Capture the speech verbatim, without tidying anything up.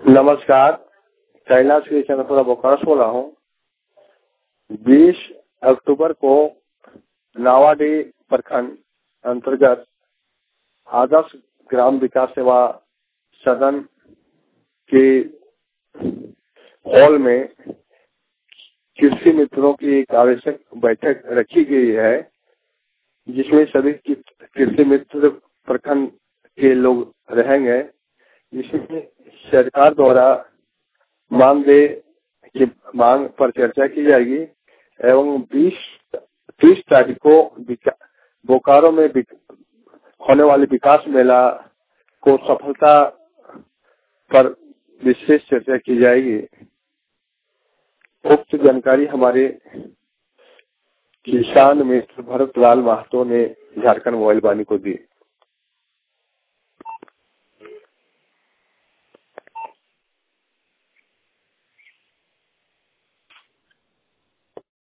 नमस्कार, कैलाश के चंद्रपुरा बोकारो से बोला हूँ। बीस अक्टूबर को नावाडीह प्रखंड अंतर्गत आदर्श ग्राम विकास सेवा सदन के हॉल में कृषि मित्रों की एक आवश्यक बैठक रखी गई है, जिसमें सभी कृषि मित्र प्रखंड के लोग रहेंगे। जिसमें सरकार द्वारा मानदेय की मांग पर चर्चा की जाएगी एवं बीस तीस तारीख को बोकारो में होने वाले विकास मेला को सफलता पर विशेष चर्चा की जाएगी। उक्त जानकारी हमारे किसान मित्र भरत लाल महतो ने झारखंड मोबाइल वाणी को दी।